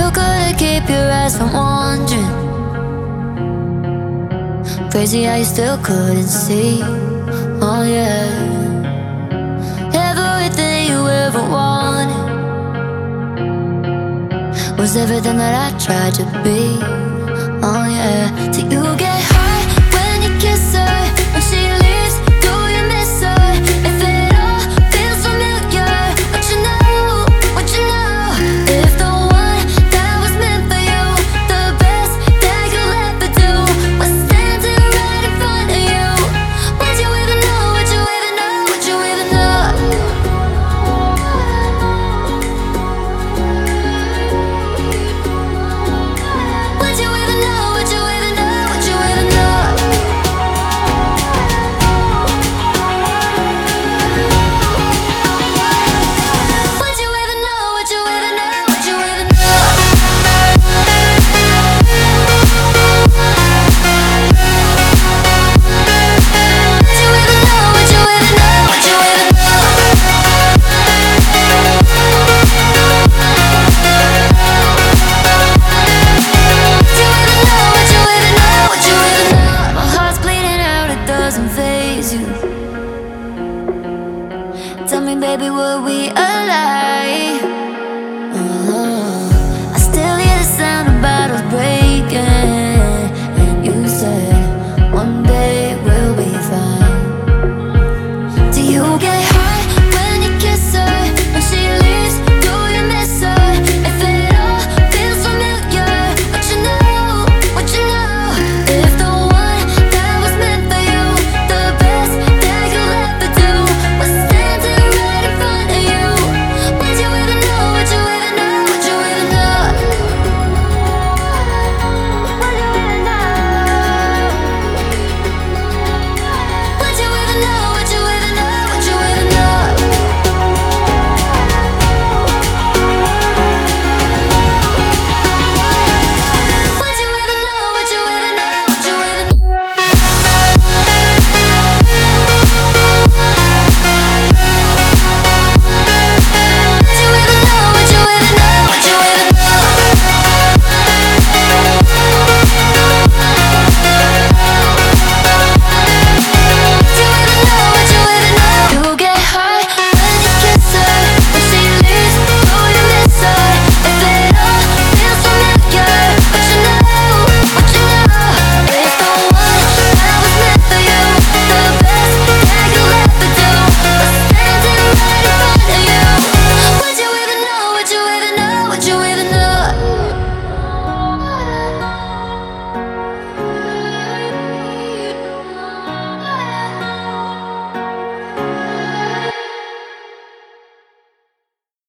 couldn't keep your eyes from wandering. Crazy how you still couldn't see. Oh yeah, everything you ever wanted was everything that I tried to be. Oh yeah, till you get high when you kiss her. When she leaves, do you miss her? If it all feels familiar, what you know, what you know? If the one that was meant for you, the best that you'll ever do, was standing right in front of you, would you even know, would you even know, would you even know? Would you even know, would you even know, would you even know? Would you even know, would you even know, would you even know? Would you even know, would you even know, would you even know? Would you even know, would you even know? My heart's bleeding out, it doesn't faze you. Tell me, baby, were we alive? I still hear the sound of bottles breaking, and you said one day we'll be fine. Do you get hurt